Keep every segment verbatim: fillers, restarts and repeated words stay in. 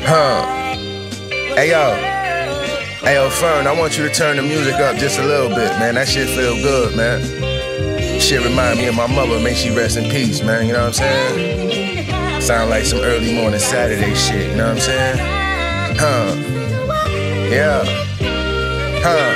Huh. Hey yo. Hey yo, Fern, I want you to turn the music up just a little bit, man. That shit feel good, man. Shit remind me of my mother, may she rest in peace, man. You know what I'm saying? Sound like some early morning Saturday shit, you know what I'm saying? Huh. Yeah. Huh.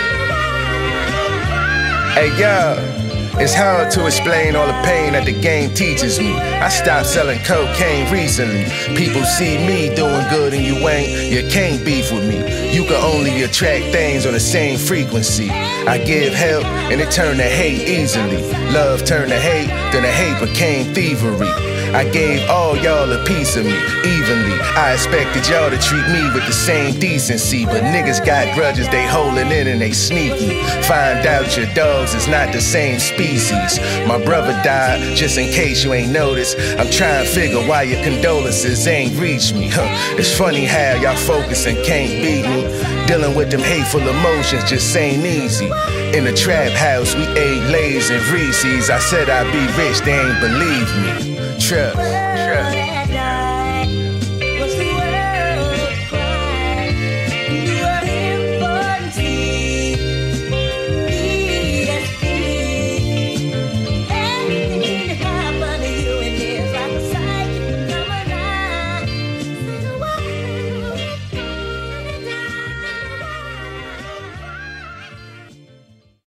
Hey yo. It's hard to explain all the pain that the game teaches me. I stopped selling cocaine recently. People see me doing good and you ain't, you can't beef with me. You can only attract things on the same frequency. I give help and it turned to hate easily. Love turned to hate, then the hate became thievery. I gave all y'all a piece of me, evenly. I expected y'all to treat me with the same decency, but niggas got grudges they holding in and they sneaky. Find out your dogs is not the same species. My brother died, just in case you ain't noticed. I'm trying to figure why your condolences ain't reached me. Huh. It's funny how y'all focus and can't beat me. Dealing with them hateful emotions just ain't easy. In the trap house, we ate Lay's and Reese's. I said I'd be rich, they ain't believe me. Trust, trust.